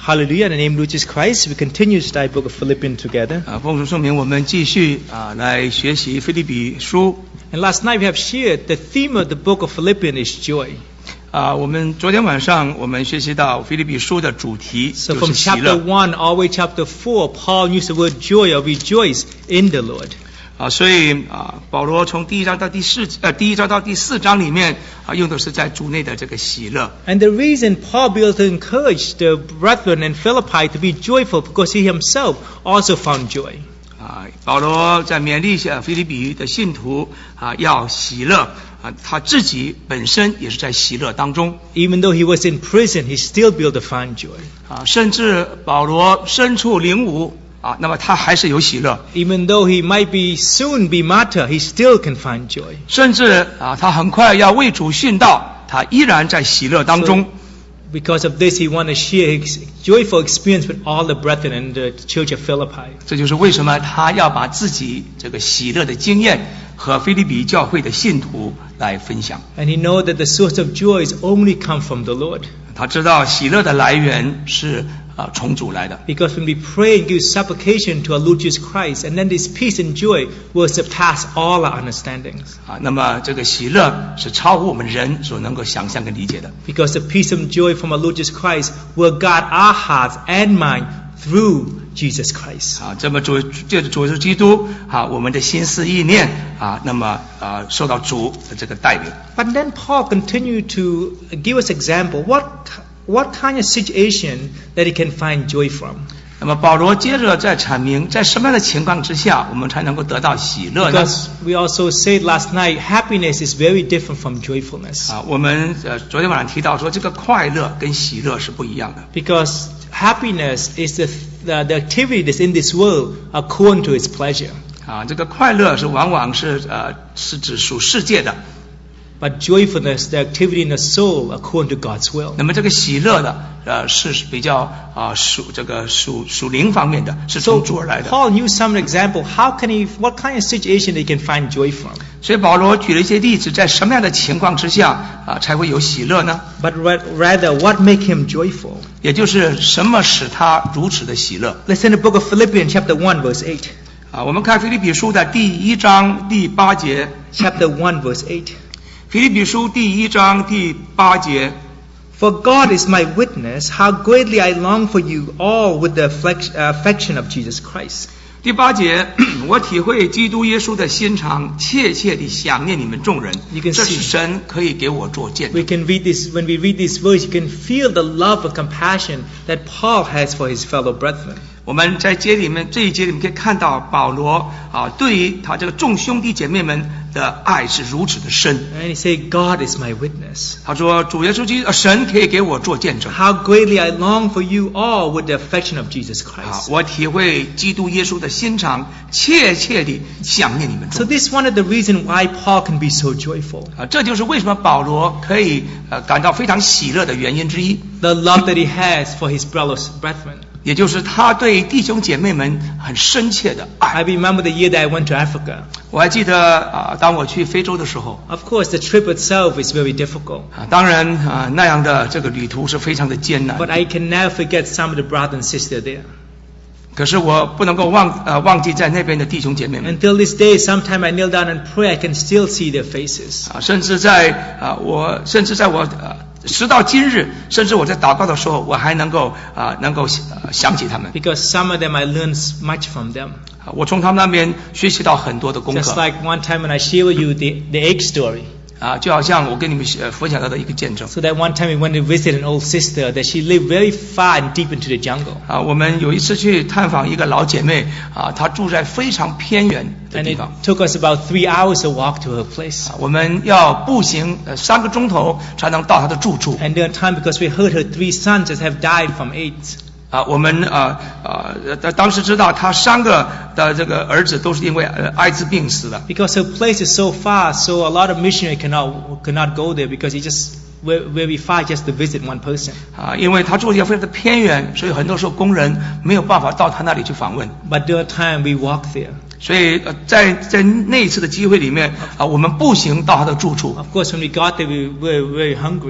Hallelujah. In the name of Jesus Christ, we continue to study the book of Philippians together. 奉主圣名，我们继续来学习腓立比书。 And last night we have shared the theme of the book of Philippians is joy. 我们昨天晚上我们学习到腓立比书的主题 So 就 from 是喜 chapter 乐。 1 all the way to chapter 4, Paul used the word joy or rejoice in the Lord. 所以保罗从第一章到第四章里面用的是在主内的这个喜乐。 And the reason Paul be able to encourage the brethren in Philippi to be joyful because he himself also found joy. 保罗在勉励腓立比的信徒要喜乐他自己本身也是在喜乐当中。 Even though he was in prison, he still be able to find joy. 甚至保罗身处灵伍那么他还是有喜乐。 Even though he might be soon be martyr, he still can find joy. 甚至他很快要为主殉道，他依然在喜乐当中。 Because of this, he want to share his joyful experience with all the brethren in the church of Philippi. 这就是为什么他要把自己这个喜乐的经验和腓立比教会的信徒来分享。 And he know that the source of joy is only come from the Lord. 他知道喜乐的来源是从主来的。 Because when we pray and give supplication to our Lord Jesus Christ, and then this peace and joy will surpass all our understandings. 那么这个喜乐是超乎我们人所能够想象跟理解的。 Because the peace and joy from our Lord Jesus Christ will guard our hearts and mind through Jesus Christ. 这么借着主耶稣基督我们的心思意念那么受到主的这个带领。 But then Paul continued to give us example what kind of situation that he can find joy from. 那么保罗接着在阐明在什么样的情况之下我们才能够得到喜乐呢？ Because we also said last night, happiness is very different from joyfulness. 我们昨天晚上提到说这个快乐跟喜乐是不一样的。 Because happiness is the activity that's in this world according to its pleasure. 这个快乐是往往是指属世界的。 But joyfulness, the activity in the soul according to God's will. 那么这个喜乐的是比较属灵方面的，是 So 从主而来的。 Paul used some example. What kind of situation he can find joy from? 所以保罗举了一些例子，在什么样的情况之下才会有喜乐呢？ But rather, what make him joyful? 也就是什么使他如此的喜乐？ Let's in the book of Philippians chapter 1 verse 8. 我们看腓立比书的第1章第8节。 Chapter 1 verse 8. 腓立比书第1章第8节。 For God is my witness, how greatly I long for you all with the affection of Jesus Christ. 第8节，我体会基督耶稣的心肠，切切地想念你们众人。 You can 这是 see. 神可以给我做见证。 We can read this, when we read this verse, you can feel the love and compassion that Paul has for his fellow brethren. 我们在这一节里面可以看到保罗对于他这个众兄弟姐妹们的爱是如此的深。 And he said, God is my witness. 他说主耶稣基督神可以给我做见证。 How greatly I long for you all with the affection of Jesus Christ. 我体会基督耶稣的心肠，切切地想念你们 So 众人。 this is one of the reasons why Paul can be so joyful. 这就是为什么保罗可以感到非常喜乐的原因之一。 The love that he has for his brethren. 也就是他对弟兄姐妹们很深切的爱。 I remember the year that I went to Africa. 我还记得当我去非洲的时候， Of course, the trip itself is very difficult. 当然那样的这个旅途是非常的艰难。 But I can never forget some of the brothers and sisters there. 可是我不能够忘记在那边的弟兄姐妹们。 Until this day, sometime I kneel down and pray, I can still see their faces. 甚至在我时到今日，甚至我在祷告的时候，我还能够想起他们。 Because some of them I learned much from them. 我从他们那边学习到很多的功 Just 课。 like one time when I share with you the egg story. 就好像我跟你们分享到的一个见证。 So that one time we went to visit an old sister that she lived very far and deep into the jungle. 我们有一次去探访一个老姐妹她住在非常偏远的 And 地 it 方。 took us about 3 hours to walk to her place. 我们要步行3个钟头才能到她的住处。 And during time, because we heard her 3 sons just have died from AIDS. 我们当时知道他3个的这个儿子都是因为艾滋病死的。 Because her place is so far, so a lot of missionaries cannot go there because it's just very far just to visit one person. 因为他住的地方非常的偏远，所以很多时候工人没有办法到他那里去访问。 But during time we walked there. 所以在那一次的机会里面我们步行到他的住处。 Of course, when we got there, we were very hungry.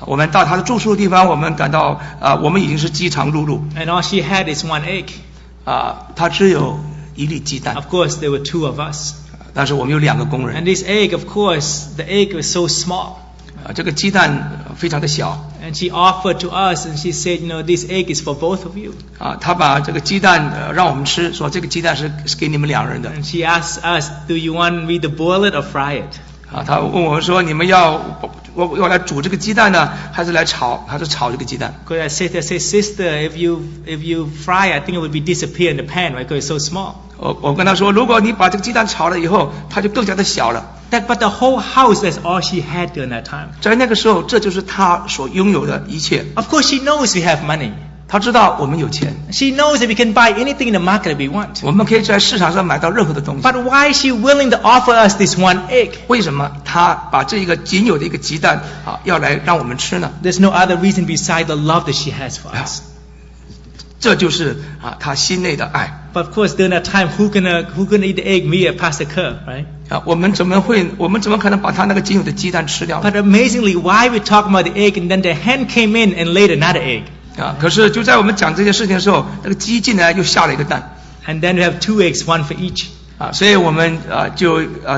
我们到他的住宿的地方，我们感到我们已经是饥肠辘辘。 And all she had is one egg. 他只有一粒鸡蛋。 Of course, there were 2 of us. 但是我们有2个工 And 人。 this egg, of course, the egg was so small. 这个鸡蛋非常的小。 And she offered to us, and she said, this egg is for both of you. 他把这个鸡蛋让我们吃，说这个鸡蛋是给你们2人的。 And she asked us, do you want me to boil it or fry it? 他问我们说，你们要来煮这个鸡蛋呢，还是来炒这个鸡蛋？ Because I said, sister, if you fry, I think it would be disappear in the pan, right? Because it's so small. 我跟他说，如果你把这个鸡蛋炒了以后，它就更加的小了。 But the whole house, that's all she had during that time. 在那个时候，这就是他所拥有的一切。 Of course, she knows we have money. 他知道我们有钱， She knows that we can buy anything in the market that we want. 我们可以在市场上买到任何的东西。 But why is she willing to offer us this one egg? 为什么他把这一个仅有的一个鸡蛋要来让我们吃呢？ There's no other reason beside the love that she has for us. 这就是他心内的爱。 But of course, during that time, who gonna eat the egg? Me or Pastor Kerr, right? 我们怎么可能把他那个仅有的鸡蛋吃掉呢？ But amazingly, why we talk about the egg, and then the hen came in and laid another egg. 可是就在我们讲这件事情的时候，那个鸡进来又下了一个蛋。 And then we have 2 eggs, 1 for each. 所以我们就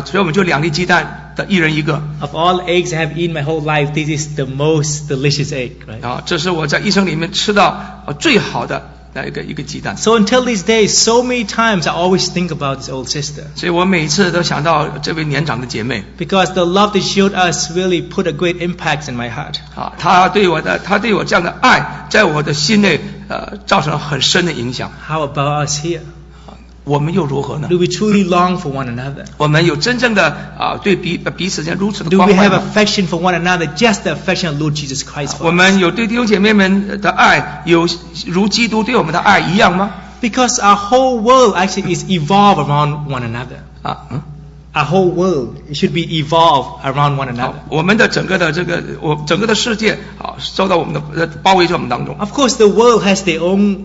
2粒鸡蛋的1人1个。 Of all the eggs I have eaten my whole life, this is the most delicious egg, right? 这是我在一生里面吃到最好的一个鸡蛋。 So until these days, so many times I always think about this old sister. 所以我每一次都想到这位年长的姐妹。 Because the love that she showed us really put a great impact in my heart. 她对我这样的爱，在我的心内造成了很深的影响。 How about us here? 我们又如何呢？ Do we truly long for one another? 我们有真正的对彼此间如此的 Do 关 we 怀 have 吗？ affection for one another, just the affection of Lord Jesus Christ 我 for us? 们有对弟兄姐妹们的爱，有如基督对我们的爱一样吗？ Because our whole world actually is evolved around one another. Our whole world should be evolved around one another. 我们的整个的世界受到我们的包围在我们当中。 Of course, the world has their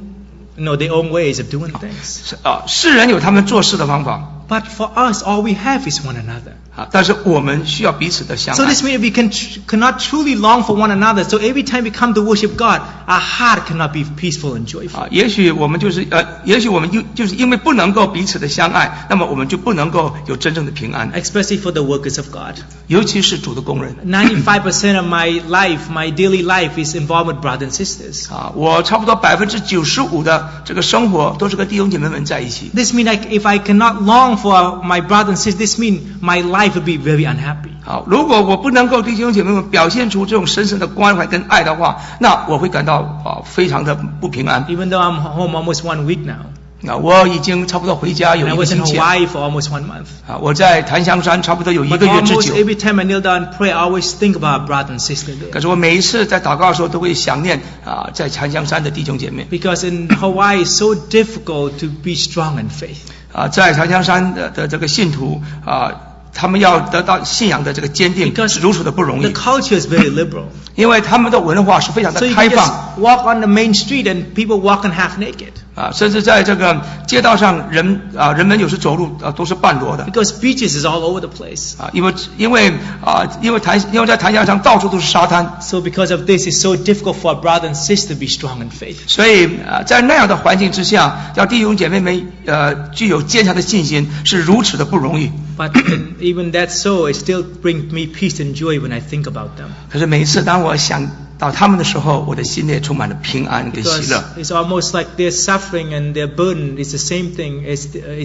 own ways of doing things. 世人有他们做事的方法。 But for us, all we have is one another. 但是我们需要彼此的相 So 爱。 this means we cannot truly long for one another. So every time we come to worship God, our heart cannot be peaceful and joyful. 也许我们就是因为不能够彼此的相爱，那么我们就不能够有真正的平安。 Especially for the workers of God. 尤其是主的工人。 95% of my life, my daily life, is involved with brothers and sisters. 我差不多95%的这个生活都是跟弟兄姐妹们在一起。 This means if I cannot long for my brothers and sisters, this means my life will be very unhappy. 如果我不能够对弟兄姐妹们表现出这种深深的关怀跟爱的话，那我会感到非常的不平安。 Even though I'm home almost 1 week now. 我已经差不多回家有 And I 1个 was in 星期。 Hawaii for almost 1 month. 我在檀香山差不多有1 But 个月之 almost 久。 every time I kneel down and pray, I always think about our brother and sister 可 there. 是我每一次在祷告的时候，都会想念在檀香山的弟兄姐妹。 Because in Hawaii, it's so difficult to be strong in faith. 在檀香山的这个信徒他们要得到信仰的这个坚定，是如此的不容 The 易。 culture is very liberal. 因为他们的文化是非常 So 的 you 开 can 放。 just walk on the main street and people walking half naked. 甚至在这个街道上，人们有时走路都是半裸的。 Because beaches is all over the place. 因为在檀香山到处都是沙滩。 So because of this, it's so difficult for a brother and sister to be strong in faith. 所以在那样的环境之下，要弟兄姐妹们具有坚强的信心，是如此的不容易。 But even that so, it still brings me peace and joy when I think about them. 可是每一次当我想到他们的时候，我的心里充满了平安跟喜 Because 乐。 it's almost like their suffering and their burden is the same thing as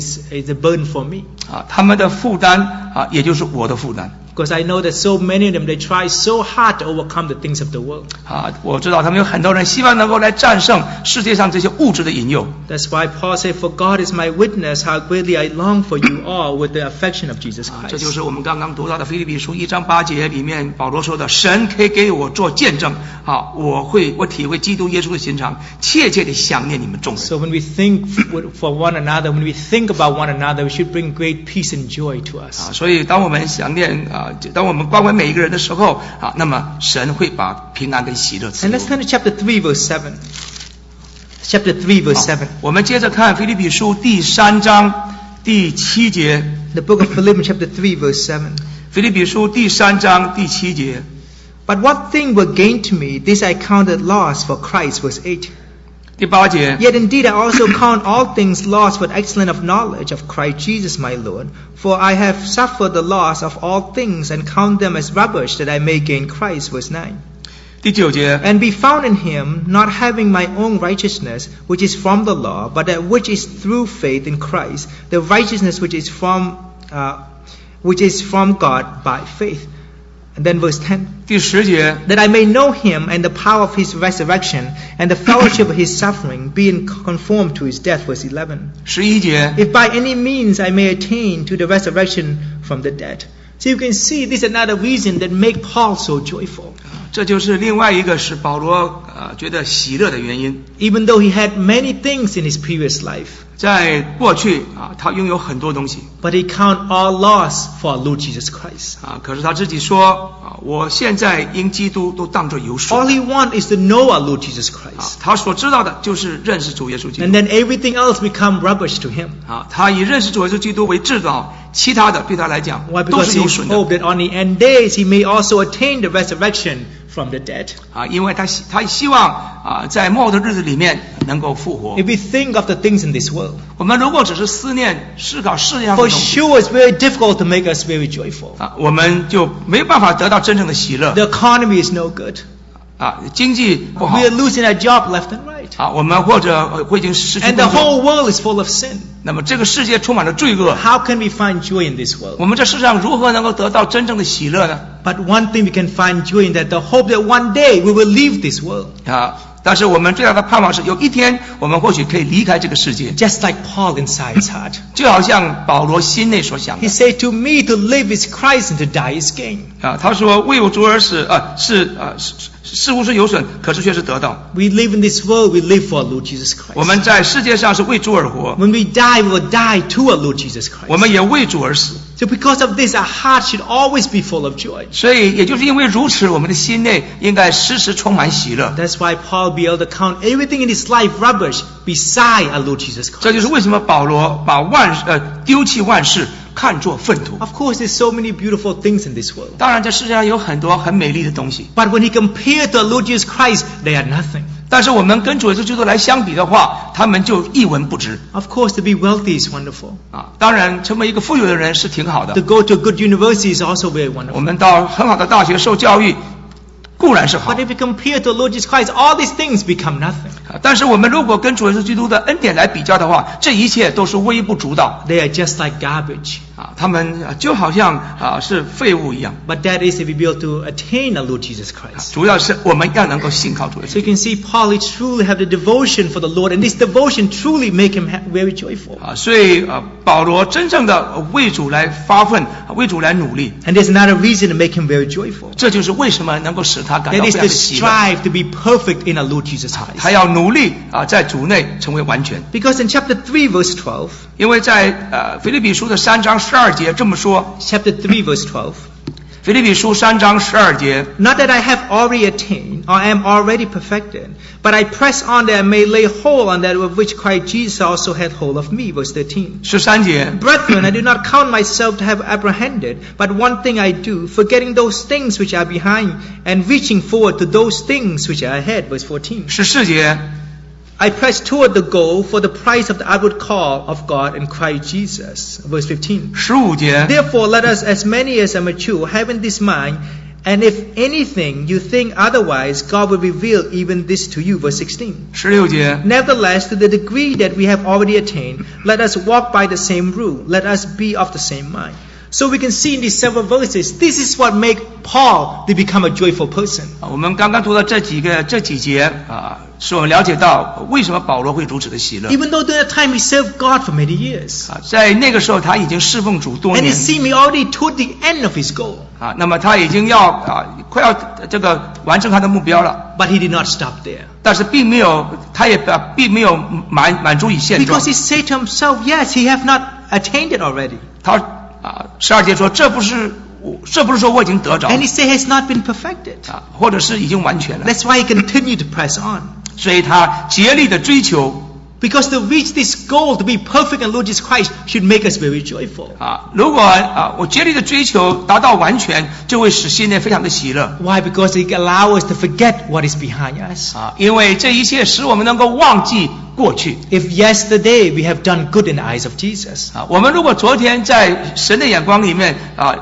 a burden for me. 他们的负担也就是我的负担。 Because I know that so many of them, they try so hard to overcome the things of the world. 我知道他们有很多人希望能够来战胜世界上这些物质的引诱。 That's why Paul said, "For God is my witness, how greatly I long for you all with the affection of Jesus 这就 Christ." 是我们刚刚读到的腓立比书1章8节里面保罗说的：神可以给我做见证，我体会基督耶稣的心肠，切切地想念你们众人。 So when we think for one another, when we think about one another, we should bring great peace and joy to us. 所以当我们想念当我们关怀每一个人的时候那么神会把平安跟喜乐赐 And 给 let's 我们。 turn to chapter 3, verse 7. Chapter 3, verse 7. 我们接着看腓立比书第3章第7节。 The book of Philippians, chapter 3, verse 7. 腓立比书第3章第7节。 But what thing were gain to me, this I counted loss for Christ, verse 8. 第8节 Yet indeed I also count all things lost for excellence of knowledge of Christ Jesus my Lord. For I have suffered the loss of all things and count them as rubbish that I may gain Christ, verse 9. 第9节 And be found in him, not having my own righteousness, which is from the law, but that which is through faith in Christ, the righteousness which is from God by faith. And then verse 10. 第10节 That I may know him and the power of his resurrection and the fellowship of his suffering, being conformed to his death, verse 11. 11节 If by any means I may attain to the resurrection from the dead. So you can see this is another reason that make Paul so joyful. 这就是另外一个使保罗觉得喜乐的原因。 Even though he had many things in his previous life, 在过去他拥有很多东西 but he count all loss for our Lord Jesus Christ. 可是他自己说我现在因基督都当作有损。 All he wants is to know our Lord Jesus Christ. 他所知道的就是认识主耶稣基督。 And then everything else become rubbish to him. 他以认识主耶稣基督为至宝，其他的对他来讲 Why? 都 Because 是有 he 损的。 hoped that on the end days he may also attain the resurrection from the dead. 因为他希望在末后的日子里面能够复活。 If we think of the things in this world, 我们如果只是思念思考世界上的 for 东西 sure it's very difficult to make us very joyful. 我们就没办法得到真正的喜乐。 The economy is no good. 经济不好 We are losing our job left and right. 我们或者会已经失去 And the 工作。 whole world is full of sin. 那么这个世界充满了罪恶， How can we find joy in this world? 我们这世上如何能够得到真正的喜乐呢？ But one thing we can find joy in that the hope that one day we will leave this world. 但是我们最大的盼望是有一天我们或许可以离开这个世界， Just like Paul inside his heart. 就好像保罗心内所想 He 的。 said, to me to live is Christ and to die is gain. 他说为我主而死，似乎是有损，可是却是得到。 We live in this world, we live for our Lord Jesus 我 Christ. 们在世界上是为主而活， When we die, we will die to our Lord Jesus 我 Christ. 们也为主而死。 So because of this, our heart should always be full of joy. 所以也就是因为如此，我们的心内应该时时充满喜乐。 That's why Paul be able to count everything in his life rubbish beside our Lord Jesus 这就是 Christ. 为什么保罗把丢弃万事看作粪土。 Of course, there's so many beautiful things in this world. 当然，这世界上有很多很美丽的东西， But when he compared to our Lord Jesus Christ, they are nothing. 但是我们跟主耶稣基督来相比的话，他们就一文不值。 Of course, to be wealthy is wonderful. 当然，成为一个富有的人是挺好 To 的。 go to a good university is also very 我 wonderful. 们到很好的大学受教育，固然是好 But。if you compare to Lord Jesus Christ, all these things become nothing. 但是我们如果跟主耶稣基督的恩典来比较的话，这一切都是微不足道。 They are just like garbage. 他们就好像是废物一样。 But that is if we be able to attain our Lord Jesus Christ. 主要是我们要能够信靠主耶 So 稣 you。can see Paul he truly have the devotion for the Lord, and this devotion truly make him very joyful. 所以保罗真正的为主来发奋，为主来努力， And there's another reason to make him very joyful. 这就是为什么能够使他感到 That 非 is 常 to 的喜乐。 strive to be perfect in our Lord Jesus 他 Christ. 要努力在主内成为完全。 Because in chapter 3 verse 12, 因为在腓立比书的3章12节这么说， chapter 3 verse 12, 腓立比书3章12节， not that I have already attained or am already perfected, but I press on that I may lay hold on that of which Christ Jesus also had hold of me. Verse 13. 13节， Brethren, I do not count myself to have apprehended, but one thing I do, forgetting those things which are behind and reaching forward to those things which are ahead. Verse 14. 14节， I press toward the goal for the prize of the upward call of God in Christ Jesus. Verse 15. 15节， Therefore, let us, as many as are mature, having this mind, and if anything you think otherwise, God will reveal even this to you. Verse 16. 16节， Nevertheless, to the degree that we have already attained, let us walk by the same rule. Let us be of the same mind. So we can see in these several verses, this is what make Paul to become a joyful person. 我们刚刚读的这几节使我们了解到为什么保罗会如此的喜乐。 Even though during that time he served God for many years. 在那个时候他已经侍奉主多 And it 年 seemed he already toward the end of his goal. 那么他已经快要这个完成他的目标了。 But he did not stop there. 但是他也并没有满足于现状 Because。he said to himself, yes, he have not attained it already. 他12节说这不是说我已经得着 And he said has not been perfected. 或者是已经完全了， That's why he continued to press on. 所以他竭力的追求 Because to reach this goal, to be perfect in Lord Jesus Christ, should make us very joyful. 如果我竭力的追求达到完全，就会使心内非常的喜乐。 Why? Because it allows us to forget what is behind us. 因为这一切使我们能够忘记过去。 If yesterday we have done good in the eyes of Jesus, 我们如果昨天在神的眼光里面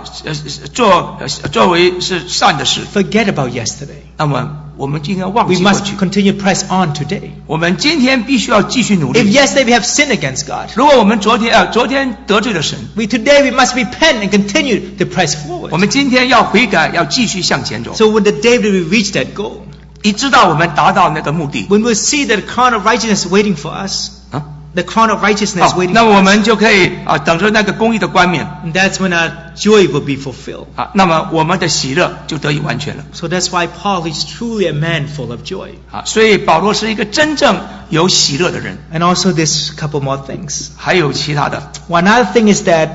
作为是善的事， forget about yesterday. 那么我们今天忘 We 记过 must 去。 continue to press on today. 我们今天必须要继续努 If 力。 yesterday we have sinned against God, 如果我们昨天得罪了神， today we must repent and continue to press 我 forward. 们今天要悔改，要继续向前走， So when the day that we reach that goal, 一直到我们达到那个目的。 when we see that crown of righteousness waiting for us, 啊， the crown of righteousness 好， waiting 那 for 我 us, 们就可以等着那个公义的冠冕 and that's when our joy will be fulfilled. 那么我们的喜乐就得以完全了。 So that's why Paul is truly a man full of joy. 所以保罗是一个真正有喜乐的人。 And also there's a couple more things. 还有其他的， One other thing is that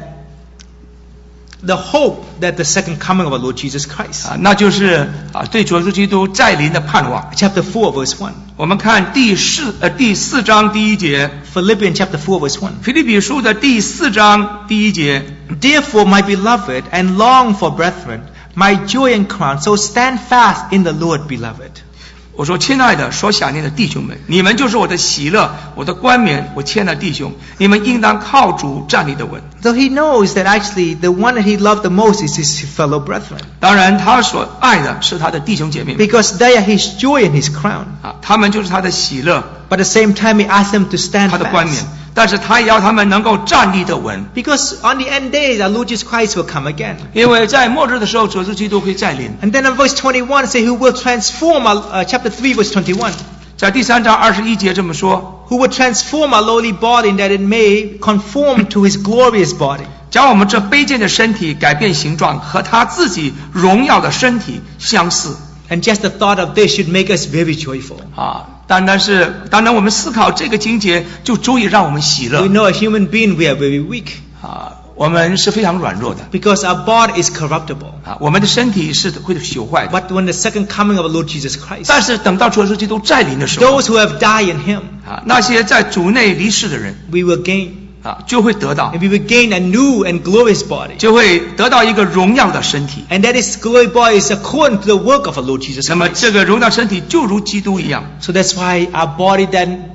the hope that the second coming of our Lord Jesus Christ. 那就是对主耶稣基督再临的盼望。 Chapter 4 verse 1. 我们看第四章第一节， Philippians chapter 4 verse 1. 腓立比书的第4章第一节。 Therefore, my beloved, and long for brethren, my joy and crown, so stand fast in the Lord, beloved. 我说，亲爱的，所想念的弟兄们，你们就是我的喜乐，我的冠冕，我亲爱的弟兄，你们应当靠主站立的稳。 So he knows that actually the one that he loved the most is his fellow brethren. 当然，他所爱的是他的弟兄姐妹们 Because they are his joy and his crown. 他们就是他的喜乐， But at the same time, he asks them to stand 他的冠冕 fast. 但是他也要他们能够站立的稳， Because on the end days, our Lord Jesus Christ will come again. 因为在末日的时候，主耶稣基督会再临。 And then in verse 21, it says, who will transform our, chapter 3 verse 21. 在第3章21节这么说， Who will transform our lowly body that it may conform to his glorious body. 将我们这卑贱的身体改变形状，和他自己荣耀的身体相似。 And just the thought of this should make us very joyful. 当然我们思考这个经节，就足以让我们喜乐 We。know as human beings we are very weak 我们是非常软弱的 because our body is corruptible. 我们的身体是会朽坏的。 But when the second coming of our Lord Jesus Christ, 但是等到主耶稣基督再临的时候， those who have died in him, 那些在主内离世的人， we will gain. 就会得到 And we will gain a new and glorious body. 就会得到一个荣耀的身体。 And that is glorious body is according to the work of our Lord Jesus 那么 Christ. 这个荣耀身体就如基督一样。 So that's why our body then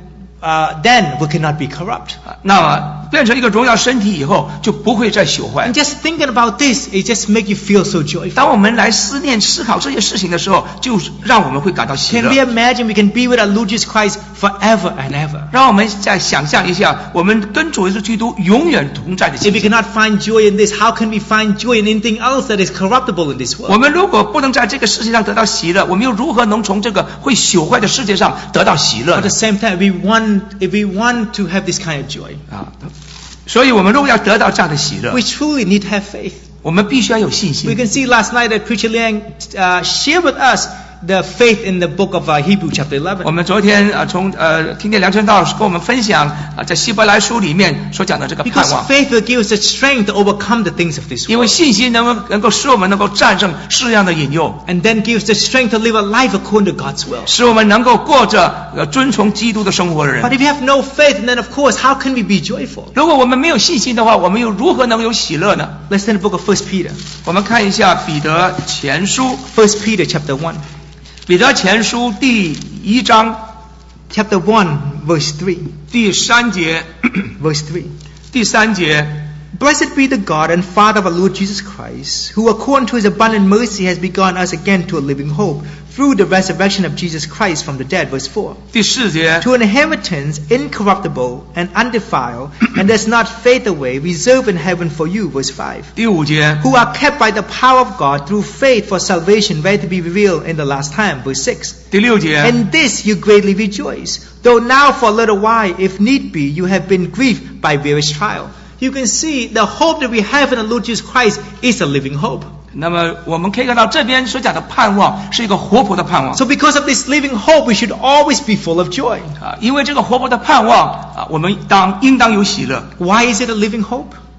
we cannot be corrupt. 那么变成一个荣耀身体以后，就不会再朽坏 And。just thinking about this, it just makes you feel so joyful. 当我们来思念、思考这些事情的时候，就让我们会感到喜 Can we 乐。 imagine we can be with our Lord Jesus Christ forever and ever? 让我们再想象一下，我们跟主耶稣基督永远同在的 If 情 we 景。 cannot find joy in this, how can we find joy in anything else that is corruptible in this 我 world? 们如果不能在这个世界上得到喜乐，我们又如何能从这个会朽坏的世界上得到喜乐 At 呢 the？same time, if we want to have this kind of joy, 所以我们如果要得到这样的喜乐 we，truly need to have faith. 我们必须要有信 We 心。 can see last night that Preacher Liang shared with us the faith in the book of Hebrew chapter 11. 我们昨天听见梁传道跟我们分享在希伯来书里面所讲的这个盼 Because 望， faith will give us the strength to overcome the things of this 因为 world. 信心能够使我们能够战胜世上的引诱， And then gives the strength to live a life according to God's will. 使我们能够过着遵从基督的生活的 But 人。 if you have no faith, then of course, how can we be joyful? 如果我们没有信心的话，我们又如何能有喜乐呢？ Let's turn the book of 1 Peter. 我们看一下彼得前书， 1 Peter chapter 1. 彼得前书第1章 Chapter 1, verse 3. 第3节， Verse 3. 第3节。 Blessed be the God and Father of our Lord Jesus Christ, who according to his abundant mercy has begotten us again to a living hope, through the resurrection of Jesus Christ from the dead. Verse 4. 第4节， To an inheritance incorruptible and undefiled, and does not fade away, reserved in heaven for you. Verse 5. 第5节， Who are kept by the power of God through faith for salvation, ready to be revealed in the last time. Verse 6. 第6节， In this you greatly rejoice, though now for a little while, if need be, you have been grieved by various trial. You can see the hope that we have in the Lord Jesus Christ is a living hope. 那么我们可以看到这边所讲的盼望是一个活泼的盼望 So because of this living hope, we should always be full of joy. 因为这个活泼的盼望我们应当有喜乐。 Why is it a living hope?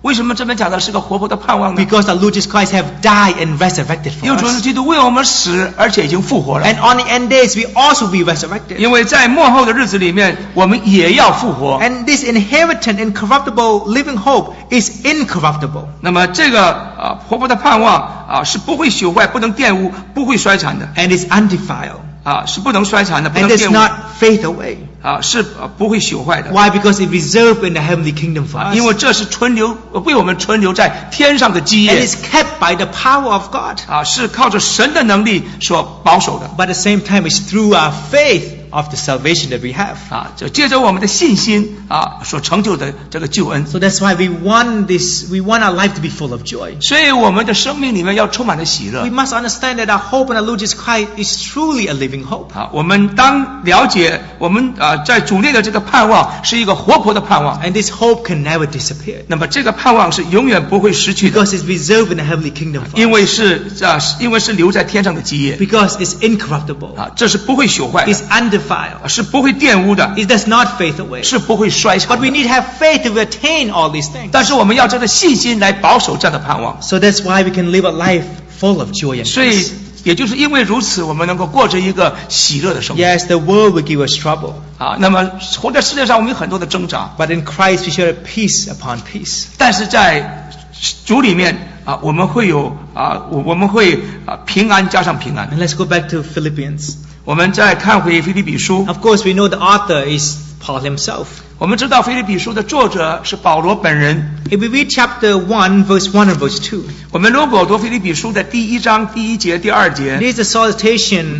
为什么这边讲的是个活泼的盼望呢？ Because the Lord Jesus Christ have died and resurrected 因为 for 主耶稣 us. 基督为我们死，而且已经复活了。 And on the end days, we also be resurrected. 因为在末后的日子里面，我们也要复活。 And this inherited, incorruptible, living hope is incorruptible. 那么这个活泼的盼望是不会朽坏、不能玷污、不会衰残的 And is undefiled. 是不能衰残的，不 And 能 does 玷污 not fade away. 是不会朽坏的。 Why? Because it's reserved in the heavenly kingdom for us. 因为这是为我们存留在天上的基 And 业 is kept by the power of God. 是靠着神的能力所保守的 But at the same time, it's through our faith of the salvation that we have. 就借着我们的信心所成就的这个救恩。 So that's why we want our life to be full of joy. 所以我们的生命里面要充满了喜乐 We must understand that our hope in the Lord Jesus Christ is truly a living hope. 我们当了解我们在主内的这个盼望是一个活泼的盼望， And this hope can never disappear. 那么这个盼望是永远不会失去的， Because it's reserved in the heavenly kingdom for 因 us. 为是留在天上的基业 Because it's incorruptible. 这是不会朽坏 It's 的， undefiled. 是不会玷污的， It does not fade away. 是不会衰 But 残 we 的。 need to have faith to attain all these things. 但是我们要这个信心来保守这样的盼望， So that's why we can live a life full of joy and 所以 peace. 也就是因为如此，我们能够过着一个喜乐的生活 Yes, the world will give us trouble. 那么活在世界上，我们有很多的挣扎， But in Christ we shall have peace upon peace. 但是在主里面我们会有我们会平安加上平安。 And let's go back to Philippians. 我们再看回腓立比书， Of course, we know the author is Paul himself. 我们知道腓立比书的作者是保羅本人。 If we read chapter 1, verse 1 and verse 2, 我们如果读腓立比书的第1章第1节、第2节， it is a salutation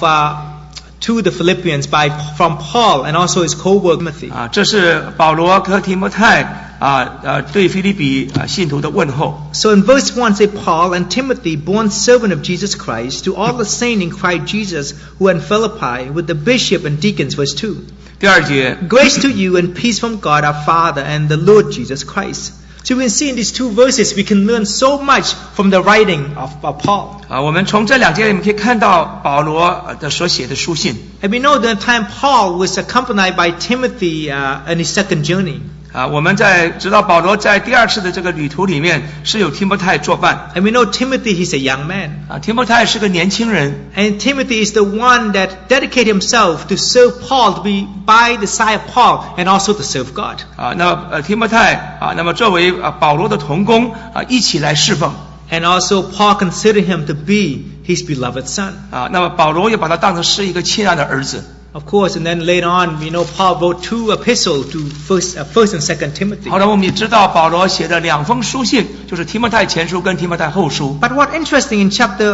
to the Philippians from Paul and also his co-worker Timothy. 这是保羅和提摩太对腓立比信徒的问候。 So in verse 1 say, Paul and Timothy, born servant of Jesus Christ, to all the saints in Christ Jesus who are in Philippi, with the bishop and deacons, verse 2. 第2节， Grace to you and peace from God our Father and the Lord Jesus Christ. So we can see in these two verses we can learn so much from the writing of Paul. 我们从这2节里面可以看到保羅的所写的书信。 And we know that the time Paul was accompanied by Timothy in his second journey. 我们知道保羅在第2次的这个旅途里面是有提摩太作伴。 And we know Timothy, he's a young man. 提摩太是个年轻人。 And Timothy is the one that dedicated himself to serve Paul, to be by the side of Paul, and also to serve God. 那提摩太那么作为保羅的同工一起来侍奉。 And also Paul considered him to be his beloved son. 那么保羅也把他当成是一个亲爱的儿子。 Of course, and then later on, we know Paul wrote 2 epistles to first and second Timothy. 后来我们也知道保羅寫的2封書信，就是提摩太前書跟提摩太後書。 But what interesting in chapter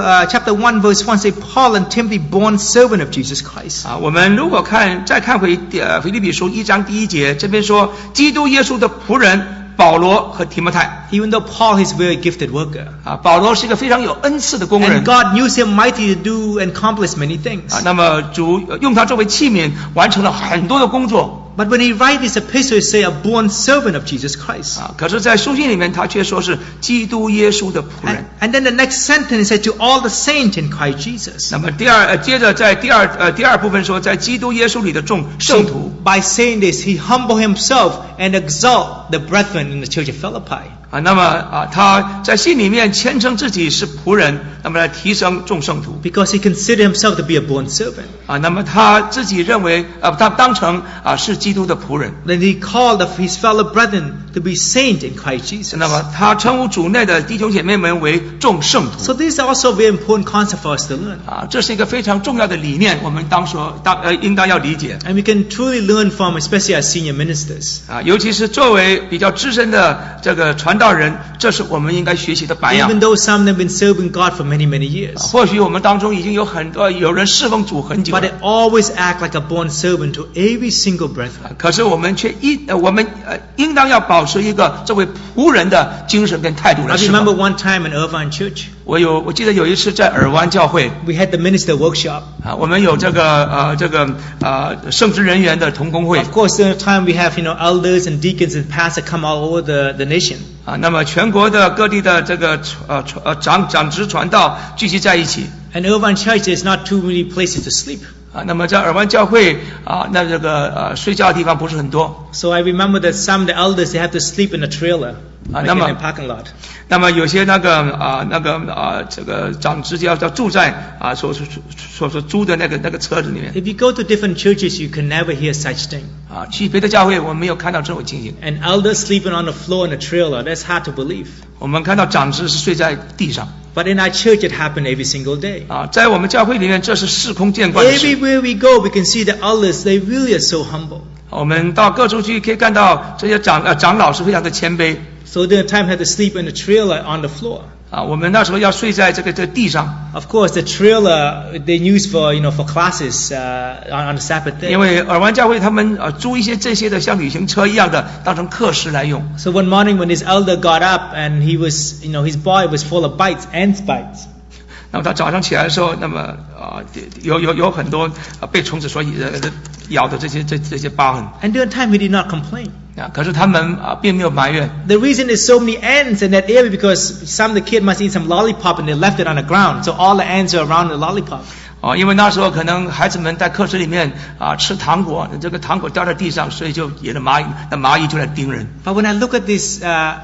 1 verse 1 say Paul and Timothy born servant of Jesus Christ. 我们如果再看回腓立比書1章第1節，這邊說基督耶穌的僕人保羅和提摩太。 Even though Paul is a very gifted worker. 保羅是一個非常有恩賜的工人。 And God used him mighty to do and accomplish many things. 那麼主用他作為器皿，完成了很多的工作。 But when he writes this epistle, he say a born servant of Jesus Christ. 可是在書信裡面他卻說是基督耶穌的僕人。 And then the next sentence said to all the saints in Christ Jesus. 那麼接着在第二部分說，在基督耶穌裡的眾聖徒。 By saying this, he humbled himself and exalt the brethren in the church of Philippi. 那么他在信里面谦称自己是僕人，那么来提升众圣徒。 Because he considered himself to be a born servant. 那么他自己认为他当成是基督的仆人。 Then he called his fellow brethren to be saints in Christ Jesus. 那么他称呼主内的弟兄姐妹们为众圣徒。 So this is also a very important concept for us to learn. 这是一个非常重要的理念，我们应当要理解。 And we can truly learn from, especially as senior ministers. 尤其是作为比较资深的这个传道人，这是我们应该学习的榜样。 Even though some have been serving God for many, many years. 或许我们当中已经有人侍奉主很久 But 了， they always act like a born servant to every single brethren. 可是我们却应当要保持一个作为仆人的精神跟态度 I 来侍 remember 奉。 one time in Irvine Church, 我记得有一次在尔湾教会 we had the minister workshop. 我们有这个圣职人员的同工会 Of course, during the time we have, elders and deacons and pastors come all over the nation. 那么全国的各地的这个长职传道聚集在一起。 And Irvine Church, there's not too many places to sleep. 那么在尔湾教会那这个睡觉的地方不是很多。 So I remember that some of the elders they have to sleep in a trailer, like in a parking lot. 那么有些这个长执要住在所租的那个车子里面。 If you go to different churches, you can never hear such thing. 去别的教会我们没有看到这种情形。 And elders sleeping on the floor in a trailer, that's hard to believe. 我们看到长执是睡在地上。 But in our church, it happened every single day. 在我们教会里面，这是司空见惯的事。 Everywhere we go, we can see the elders. They really are so humble. 我们到各处去可以看到这些长老是非常的谦卑。 So the time had to sleep in the trailer on the floor. 我们那时候要睡在这个地上。 Of course, the trailer they use for for classes on the Sabbath day. 因为尔湾教会他们租一些这些的像旅行车一样的当成课室来用。 So one morning when this elder got up and he was his body was full of bites, ants bites. 那么他早上起来的时候，那么有很多被虫子所咬的这些疤痕。 And during time he did not complain. 可是他们并没有埋怨。 The reason there's so many ants in that area because some of the kids must eat some lollipop and they left it on the ground, so all the ants are around the lollipop. 因为那时候可能孩子们在课室里面吃糖果，这个糖果掉在地上，所以就野的蚂蚁，那蚂蚁就来叮人。 But when I look at this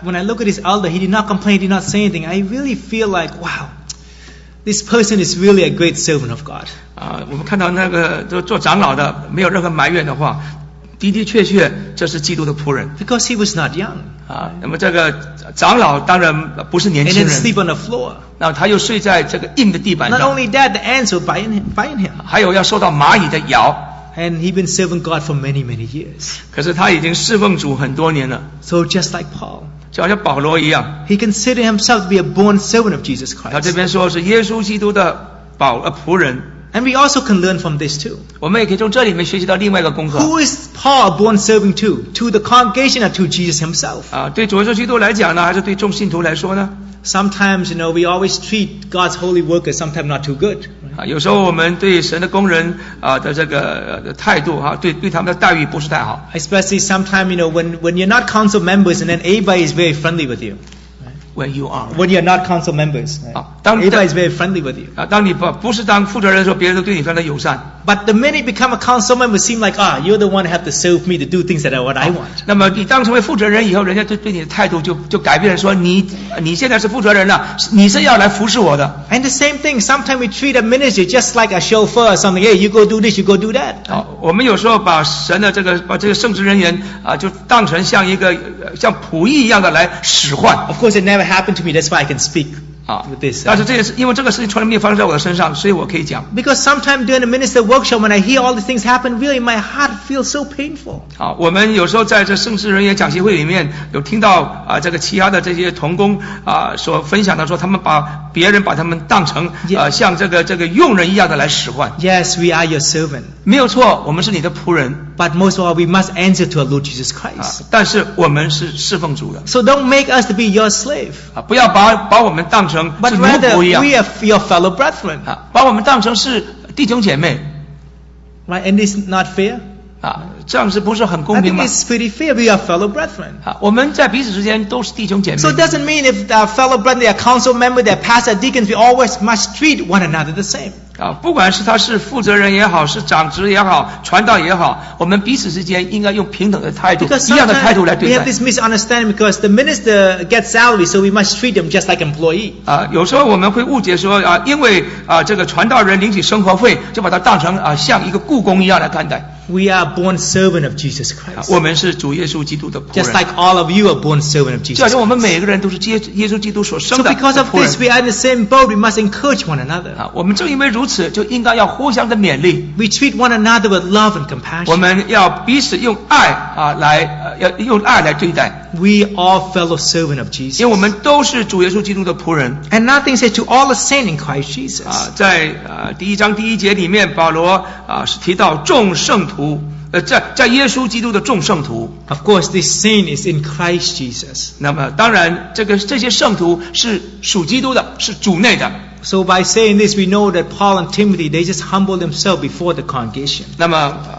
elder, he did not complain, did not say anything. I really feel like, wow, this person is really a great servant of God. 我们看到那个做长老的没有任何埋怨的话，的的确确这是基督的仆人。 Because he was not young. 那么这个长老当然不是年轻人。 And then sleep on the floor. 那他又睡在这个硬的地板上。 Not only that, the ants were biting him. 还有要受到蚂蚁的咬。 And he'd been serving God for many, many years. 可是他已经侍奉主很多年了。 So just like Paul. 就好像保罗一样。 He considered himself to be a born servant of Jesus Christ. 他这边说是耶稣基督的仆人。 And we also can learn from this too. 我们也可以从这里面学习到另外一个功课。 Who is Paul born serving to? To the congregation or to Jesus himself? 对主耶稣基督来讲呢，还是对众信徒来说呢？ Sometimes, we always treat God's holy workers sometimes not too good. 有时候我们对神的工人的这个态度对他们的待遇不是太好。 Especially sometimes, when you're not council members and then everybody is very friendly with you. When you are. When you're not council members. Everybody is very friendly with you. 当你不是当负责人的时候，别人都对你非常的友善。 But the minute you become a council member, it seems like, you're the one who have to serve me to do things that are what I want. 那么你当成为负责人以后，人家对你的态度就改变了，说你现在是负责人了，你是要来服侍我的。 And the same thing, sometimes we treat a minister just like a chauffeur or something. Hey, you go do this, you go do that. 我们有时候把神的把这个圣职人员就当成像一个像仆役一样的来使唤。 Of course, it never happened to me. That's why I can speak. With this. 但是这也是因为这个事情从来没有发生在我的身上，所以我可以讲。 Because sometimes during the minister workshop, when I hear all these things happen, really my heart feels so painful. 我们有时候在这圣职人员讲习会里面有听到这个其他的这些同工所分享的说，他们把别人把他们当成像这个佣人一样的来使唤。 Yes, we are your servant. 没有错，我们是你的仆人。 But most of all, we must answer to our Lord Jesus Christ. 但是我们是侍奉主的。 So don't make us to be your slave. 不要把我们当成是奴仆一样。 But rather, we are your fellow brethren. 把我们当成是弟兄姐妹。 Right? And it's not fair. 这样是不是很公平吗？ I think it's pretty fair. We are fellow brethren. 我们在彼此之间都是弟兄姐妹。 So it doesn't mean if our fellow brethren, they are council members, they are pastors, deacons, we always must treat one another the same. 不管是他是负责人也好，是长职也好，传道也好，我们彼此之间应该用平等的态度，一样的态度来对待。 We have this misunderstanding because the minister gets salary, so we must treat him just like employee. 有时候我们会误解说因为这个传道人领取生活费，就把他当成像一个雇工一样来看待。 We are born servant of Jesus Christ. 我们是主耶稣基督的仆人。 Just like all of you are born servant of Jesus. 就好像我们每个人都是耶稣基督所生的仆人。 So because of this, we are in the same boat. We must encourage one another. 我们正因为如此，就应该要互相的勉励。 We treat one another with love and compassion. 我们要彼此用爱要用爱来对待。 We are fellow servant of Jesus. 因为我们都是主耶稣基督的仆人。 And nothing said to all the saints in Christ Jesus. 在第1章第1节里面，保罗是提到众圣徒。在耶稣基督的众圣徒。 Of course, this saint is in Christ Jesus. 那么当然，这些圣徒是属基督的，是主内的。 So by saying this, we know that Paul and Timothy, they just humbled themselves before the congregation. 那么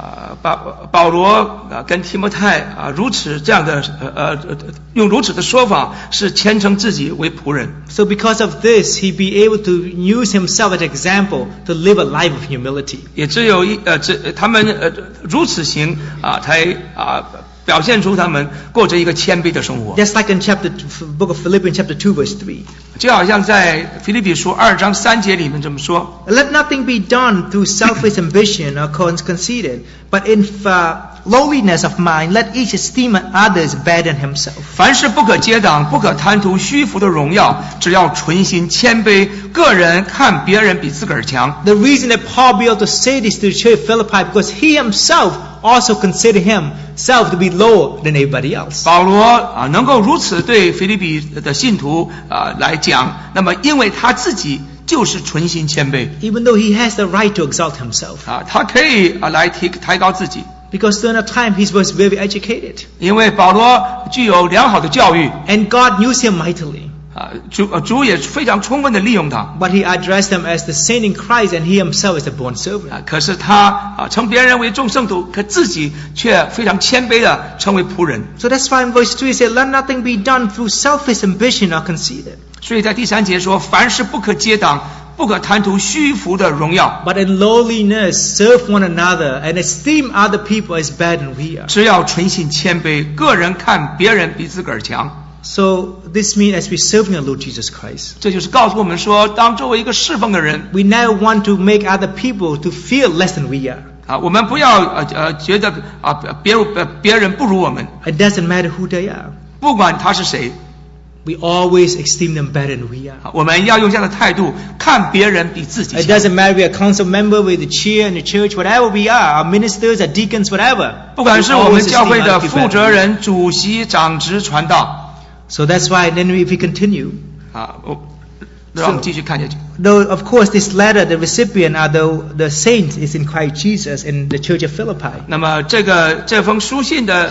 保罗跟提摩太如此这样的用如此的说法，是谦称自己为仆人。 So because of this, he be able to use himself as an example to live a life of humility. 也只有他们如此行才表现出他们过着一个谦卑的生活。 Just like in book of Philippians chapter 2 verse 3. 就好像在腓立比书2章3节里面这么说 Let nothing be done through selfish ambition or conceited, but in lowliness of mind, let each esteem others better than himself. 凡事不可结党，不可贪图虚浮的荣耀，只要存心谦卑，个人看别人比自个儿强。 The reason that Paul be able to say this to the church of Philippi, because he himself also considered himself to be lower than everybody else. 保罗能够如此对腓立比的信徒来讲，那么因为他自己就是存心谦卑 Even though he has the right to exalt himself. 他可以来抬高自己， Because during that time he was very educated. 因为保罗具有良好的教育 And God used him mightily. 主也非常充分的利用他。 But he addressed them as the saint in Christ, and he himself is a born servant. 可是他称别人为众圣徒，可自己却非常谦卑的称为仆人。 So that's why in verse 3 he said, Let nothing be done through selfish ambition or conceited. 所以在第3节说，凡事不可结党，不可贪图虚浮的荣耀， But in lowliness serve one another and esteem other people as better than we are. 只要存心谦卑，个人看别人比自个儿强。 So this means as we serving the Lord Jesus Christ, 这就是告诉我们说，当作为一个侍奉的人 we never want to make other people to feel less than we are. 我们不要觉得别人不如我们， It doesn't matter who they are. 不管他是谁， We always esteem them better than we are. 我们要用这样的态度看别人比自己 It 强。 doesn't matter if we're a council member, we're the chair in the church, whatever we are, our ministers, our deacons, whatever. 不管 We 是我们 always 教会 esteem 的 other people 负 better 责 than we are. 人、主席、长职、传道 So that's why then if we continue, 让我们继续看下去。 though of course this letter, the recipient are the saints is in Christ Jesus in the church of Philippi. 那么这封书信的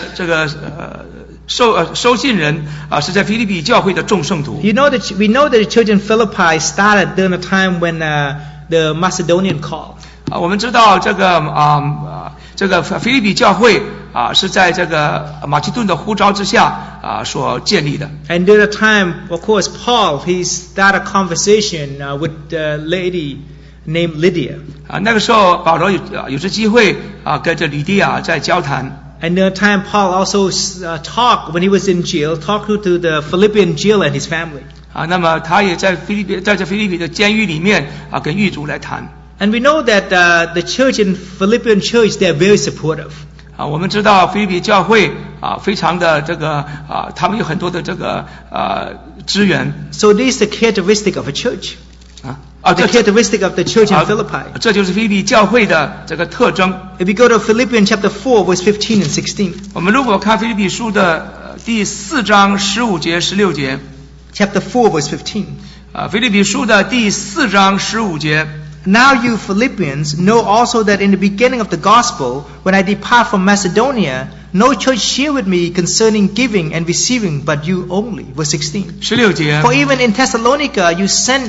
收信人是在腓立比教会的众圣徒。 We know that the church in Philippi started during a time when the Macedonian call. 我们知道这个腓立比教会是在这个马其顿的呼召之下所建立的。 And during the time, of course, Paul, he started a conversation with a lady named Lydia. 那个时候保罗有这机会跟着吕底亚在交谈。 And during the time, Paul also talked when he was in jail, talked to the Philippian jailer and his family. 那么他也在这腓立比的监狱里面跟狱卒来谈。 And we know that the church in Philippian church, they are very supportive. 我们知道腓立比教会非常的他们有很多的资源。 So this is the characteristic of a church. The 这 characteristic of the church in Philippi. 这就是腓立比教会的这个特征。 If we go to Philippians chapter 4, verse 15 and 16. 我们如果看腓立比书的第4章15节、16节， Chapter 4, verse 15. 腓立比书的第4章15节。 Now you Philippians know also that in the beginning of the gospel, when I depart from Macedonia, no church shared with me concerning giving and receiving, but you only. Verse 16. 16节。 For even in Thessalonica, you sent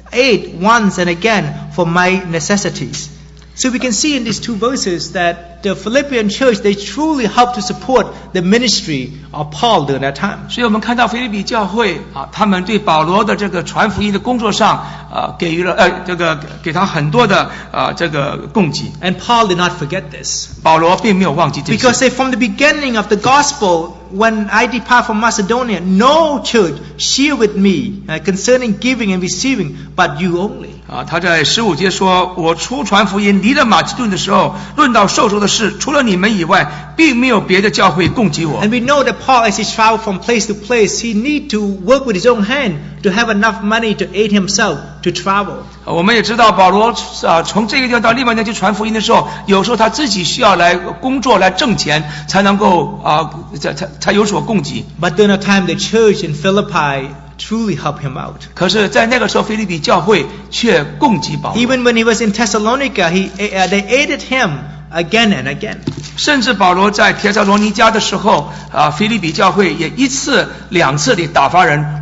aid once and again for my necessities. So we can see in these two verses that the Philippian church, they truly helped to support the ministry of Paul during that time. 所以我们看到腓立比教会他们对保罗的这个传福音的工作上给予了给他很多的这个供给。 And Paul did not forget this. 保罗并没有忘记这 Because 些。 from the beginning of the gospel, when I depart from Macedonia, no church shared with me concerning giving and receiving, but you only. 他在15节说，我初传福音离了马其顿的时候，论到受受的事，除了你们以外，并没有别的教会供给我。 And we know that Paul, as he traveled from place to place, he need to work with his own hand to have enough money to aid himself to travel. 我们也知道保罗从这个地方到另外一地方去传福音的时候，有时候他自己需要来工作来挣钱，才能够才有所供给。 But during the time, the church in Philippi truly helped him out. 可是，在那个时候，腓立比教会却供给保罗。 Even when he was in Thessalonica, they aided him again and again. 甚至保罗在帖撒罗尼迦的时候，腓立比教会也1次2次地打发人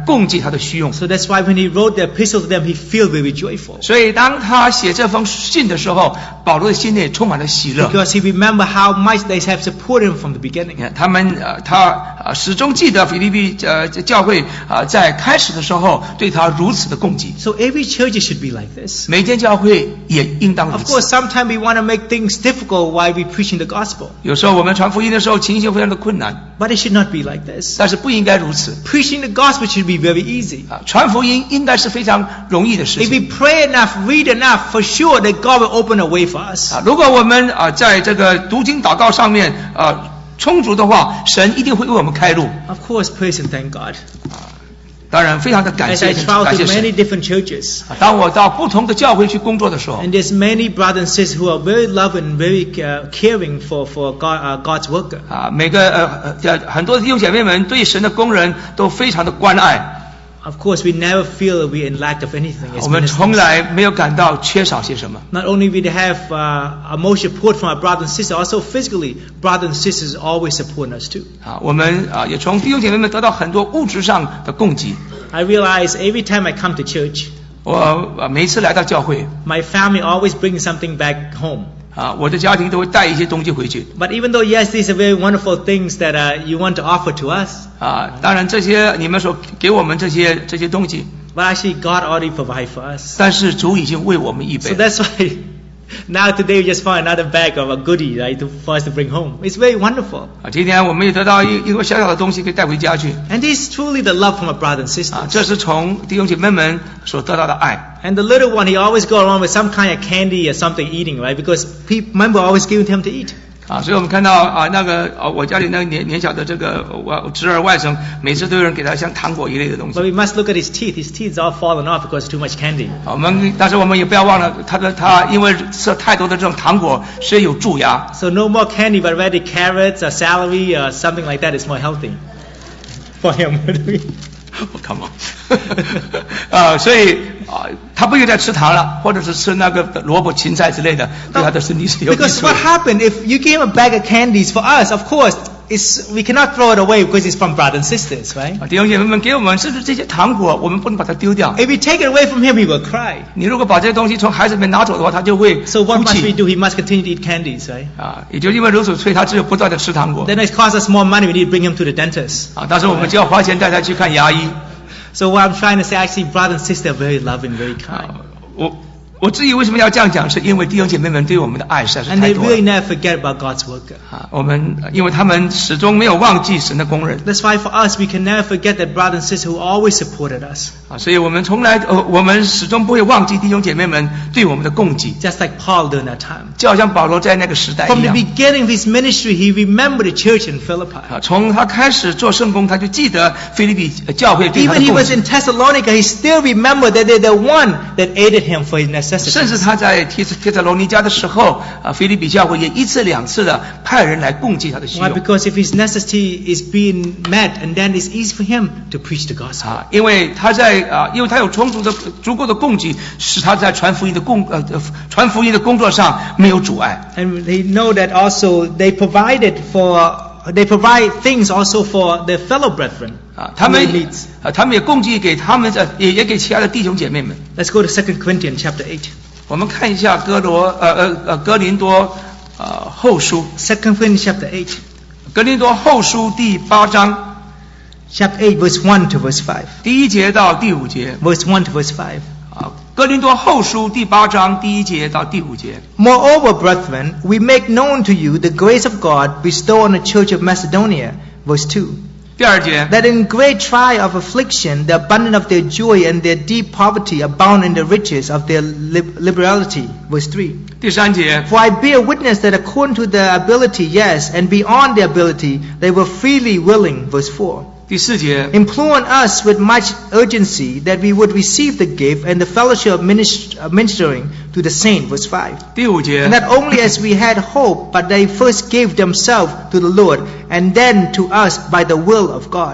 供给他的需用。 So that's why when he wrote the epistle to them, he felt very joyful. 所以当他写这封信的时候，保罗的心内充满了喜乐。 Because he remembered how much they have supported him from the 你 beginning. 看他始终记得腓立比教会在开始的时候对他如此的供给。 So every church should be like this. 每间教会也应当如 Of 此。 course, sometimes we want to make things difficult while we preaching the gospel. 有时候我们传福音的时候情形非常的困难， But it should not be like this. 但是不应该如此。 Preaching the gospel should be very easy. 传福音应该是非常容易的事 If 情。 we pray enough, read enough, for sure that God will open a way for us. 如果我们在这个读经祷告上面充足的话，神一定会为我们开路。 Of course, praise and thank God. 当然，非常的感 As 谢 I travel 感 to 谢 many 神。 different churches, 当我到不同的教会去工作的时候， and there's many brothers and sisters who are very loving, very caring for God's worker. 每个很多的弟兄姐妹们对神的工人都非常的关爱， Of course, we never feel we're in lack of anything. As 我们 ministers. 从来没有感到缺少些什么。 Not only we have emotional support from our brothers and sisters, also physically, brothers and sisters always support us too. 我们也从弟兄姐妹们得到很多物质上的供给。 I realize every time I come to church, 我每一次来到教会， my family always brings something back home. 我的家庭都会带一些东西回去。 But even though, yes, these are very wonderful things that you want to offer to us, 当然这些你们所给我们这些东西， but actually God already provides for us. 但是主已经为我们预 So 备。 that's why now today we just found another bag of a goodie, right, for us to bring home. It's very wonderful. 今天我们也得到一个小小的东西可以带回家去。 And this is truly the love from our brothers and sisters. 这是从弟兄姐妹们所得到的爱。 And the little one, he always go around with some kind of candy or something eating, right? Because remember, always giving him to eat. 所以我们看到我家里那个年小的这个侄儿外甥，每次都有人给他像糖果一类的东西 But。we must look at his teeth. His teeth are all fallen off because too much candy. 但是我们也不要忘了，他因为吃了太多的这种糖果，所以有蛀牙。 So no more candy, but rather carrots or celery or something like that is more healthy for him. Come on 所以他不应该吃糖了，或者是吃那个萝卜、芹菜之类的，对他的身体是有益处 Because 的 what。happened if you gave a bag of candies for us? Of course, we cannot throw it away because it's from brothers and sisters, right? 弟兄姐妹们，给我们是不是这些糖果，我们不能把它丢掉？ If we take it away from him, he will cry. 你如果把这些东西从孩子里面拿走的话，他就会 So 哭 what must we 泣。 do? He must continue to eat candies, right? 也就因为如此，所以他只有不断的吃糖果。 Then it costs us more money. We need to bring him to the dentist. 但是我们就要花钱带他去看牙医。 So what I'm trying to say, actually, brothers and sisters are very loving, very kind. 我至于为什么要这样讲，是因为弟兄姐妹们对我们的爱实在是 And 太 they 多 really 了。 never forget about God's work. 因为他们始终没有忘记神的工人。 That's why for us, we can never forget that brothers and sisters who always supported us. 所以我们始终不会忘记弟兄姐妹们对我们的供给， Just like Paul during that time. 就好像保罗在那个时代 From 一 the 样。 beginning of his ministry, he remembered the church in Philippi. 从他开始做圣工，他就记得腓立比教会对他 Even 的 he 供 was 给。 in Thessalonica, he still remembered that they're the one that aided him for his 甚至 necessities. 他在帖撒罗尼迦的时候，腓立比教会也一次两次的派人来供给他的需 Why? 用。 Because if his necessity is being met, and then it's easy for him to preach the gospel. 因为他有足够的供给，使他在传福音的工作上没有阻碍。 And they know that also they provide things also for their fellow brethren. 他 who 们 they needs. 也供给给他们也给其他的弟兄姐妹们。 Let's go to 2 Corinthians chapter 8. 我们看一下哥林多后书， 2 Corinthians chapter 8. 哥林多后书第8章 Chapter 8, verse 1 to verse 5. 第1节到第5节。 Verse 1 to verse 5. 哥林多后书第8章第1节到第5节。 Moreover, brethren, we make known to you the grace of God bestowed on the church of Macedonia. Verse 2. 第2节， That in great trial of affliction, the abundance of their joy and their deep poverty abound in the riches of their liberality. Verse 3. 第3节， For I bear witness that according to their ability, yes, and beyond their ability, they were freely willing. Verse 4. 第4节， Imploring us with much urgency that we would receive the gift and the fellowship of ministering to the saint. Verse 5. 第5节 And，not only as we had hope, but they first gave themselves to the Lord, and then to us by the will of God.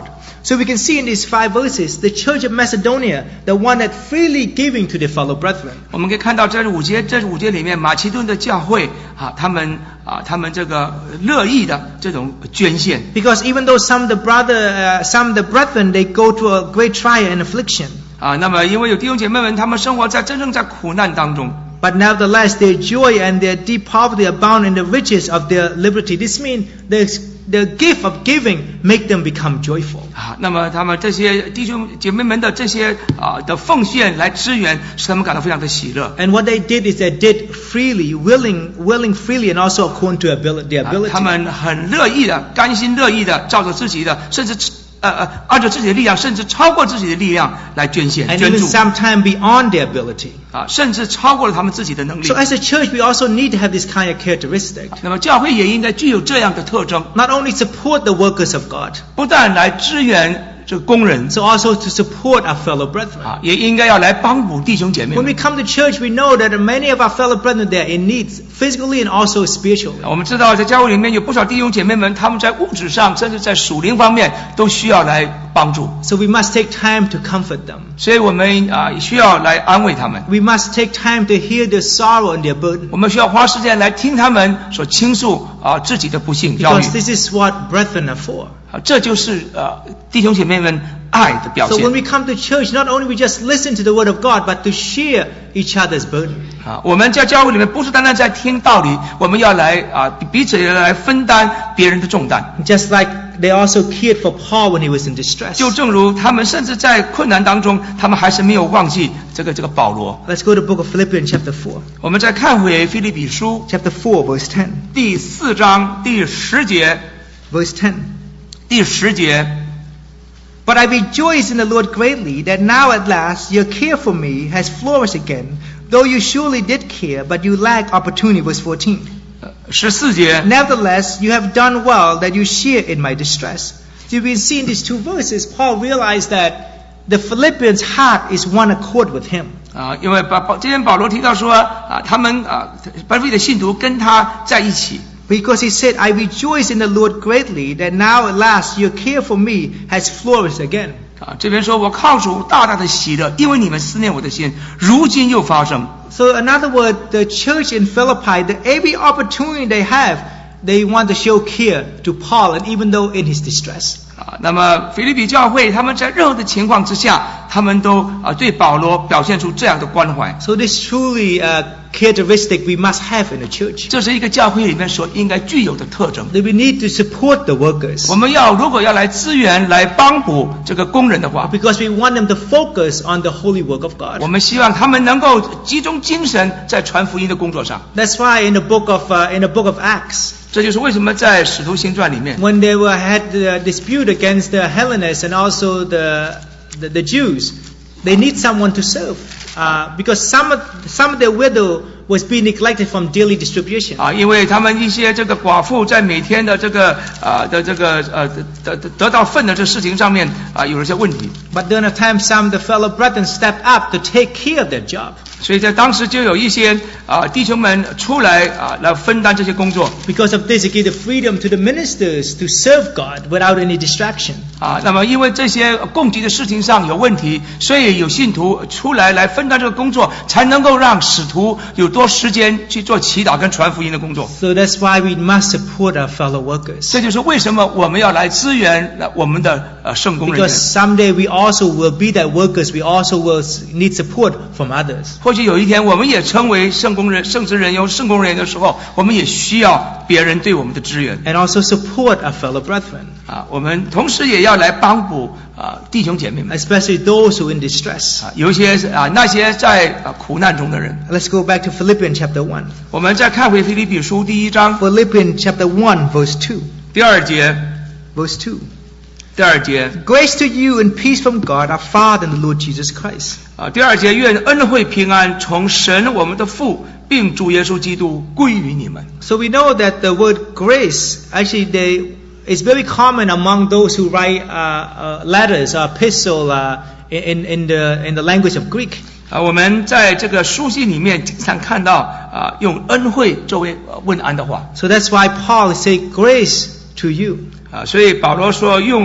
So we can see in these 5 verses, the church of Macedonia, the one that freely giving to their fellow brethren. 我们可以看到这5节里面，马其顿的教会他们这个乐意的这种捐献。 Because even though some of the brethren, they go through a great trial and affliction. 那么因为有弟兄姐妹们，他们生活在真正在苦难当中。 But nevertheless, their joy and their deep poverty abound in the riches of their liberty. This means the gift of giving make them become joyful. 那么他们这些弟兄姐妹们的这些的奉献来支援，使他们感到非常的喜乐。 And what they did is they did freely, willing freely, and also according to their ability. 他们很乐意的、甘心乐意的，照着自己的，甚至按照自己的力量，甚至超过自己的力量来捐献、 and 捐 even 助。 sometimes beyond their ability. 甚至超过了他们自己的能力。 So as a church, we also need to have this kind of characteristic. 那么教会也应该具有这样的特征， Not only support the workers of God, 不但来支援这个工人， so also to support our fellow brethren. 也应该要来帮补弟兄姐妹 When 们。 we come to church, we know that many of our fellow brethren, they are in need, physically and also spiritually. 我们知道在教会里面有不少弟兄姐妹们，他们在物质上甚至在属灵方面都需要来帮助， So we must take time to comfort them. 所以我们需要来安慰他们。 We must take time to hear their sorrow and their burden. 我们需要花时间来听他们所倾诉自己的不幸遭遇 Because this is what brethren are for. 这就是弟兄姐妹们爱的表 So 现 when we come to church, not only we just listen to the word of God, but to share each other's burden. 我们在教会里面不是单单在听道理，我们要来彼此来分担别人的重担。 Just like they also cared for Paul when he was in distress. 就正如他们甚至在困难当中，他们还是没有忘记这个保罗。 Let's go to the book of Philippians chapter 4. 我们再看回腓立比书 Chapter 4, verse 10. 第4章第10节， Verse 10. 第10节。 But I rejoice in the Lord greatly that now at last your care for me has flourished again, though you surely did care, but you lack opportunity. Verse 14. 14节， Nevertheless, you have done well that you share in my distress. So we see in these 2 verses, Paul realized that the Philippians' heart is one accord with him. 因为今天保罗提到说他们腓立比的信徒跟他在一起。 Because he said, I rejoice in the Lord greatly that now at last your care for me has flourished again. 这边说我靠主大大的喜乐，因为你们思念我的心，如今又发生。 So in other words, the church in Philippi, every opportunity they have, they want to show care to Paul, and even though in his distress. 那么腓立比教会他们在任何的情况之下，他们都对保罗表现出这样的关怀。 So this truly characteristic we must have in the church. 这是一个教会里面所应该具有的特征。 That we need to support the workers. 我们如果要来支援、来帮补这个工人的话， Because we want them to focus on the holy work of God. 我们希望他们能够集中精神在传福音的工作上。 That's why in the book of Acts, 这就是为什么在使徒行传里面， when they had the dispute against the Hellenists and also the Jews, they need someone to serve. Because some of their widow was being neglected from daily distribution. 因为他们一些这个寡妇在每天的得到份的这事情上面有了些问题。 But during the time, some of the fellow brethren stepped up to take care of their job. 所以在当时就有一些弟兄们出来来分担这些工作。 Because of this, it gave the freedom to the ministers to serve God without any distraction. 那么因为这些供给的事情上有问题，所以有信徒出来分担这个工作，才能够让使徒有多时间去做祈祷跟传福音的工作。 So that's why we must support our fellow workers. 这就是为什么我们要来支援我们的圣工人员。 Because someday we also will be that workers. We also will need support from others. 或许有一天我们也成为圣职人员、圣工人员的时候，我们也需要别人对我们的支援。 And also support our fellow brethren. 我们同时也要来帮补弟兄姐妹们， Especially those who are in distress. 有一些那些在苦难中的人。 Let's go back to Philippians chapter 1. 我们再看回腓立比书第1章 Philippians chapter 1 verse 2. 第2节， Verse 2. 第2节。 Grace to you and peace from God our Father and the Lord Jesus Christ. 第2节，愿恩惠平安从神我们的父并主耶稣基督归于你们。 So we know that the word grace actually is very common among those who write letters or epistle in the language of Greek. 我们在这个书信里面经常看到用恩惠作为问安的话。 So that's why Paul said grace to you. 所以保罗说用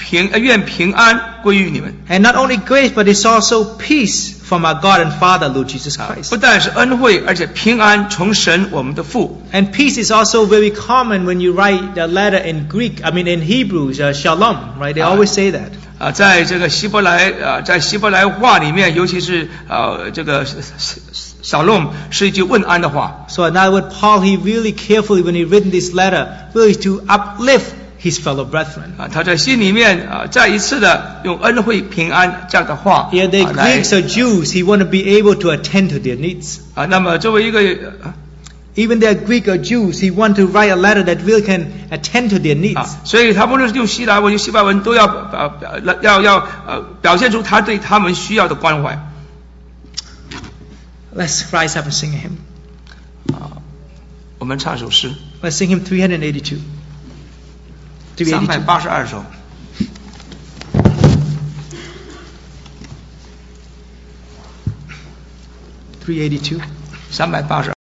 愿平安归于你们。 And not only grace, but it's also peace from our God and Father, Lord Jesus Christ. 不但是恩惠，而且平安从神我们的父。 And peace is also very common when you write the letter in Greek, in Hebrews, shalom, right? They always say that. 在这个希伯来话里面，尤其是这个 shalom 是一句问安的话。 So in other words, Paul, he really carefully, when he written this letter, really to uplift his fellow brethren. 他在心里面再一次的用恩惠平安这样的话 Yeah, the Greeks or Jews, he want to be able to attend to their needs. 那么作为一个 Even they're Greek or Jews, he want to write a letter that really can attend to their needs. 所以他不论是用希腊文、用希伯来文，都要表现出他对他们需要的关怀。 Let's rise up and sing a hymn. 我们唱首诗 Let's sing hymn 382. 382首。 382. 382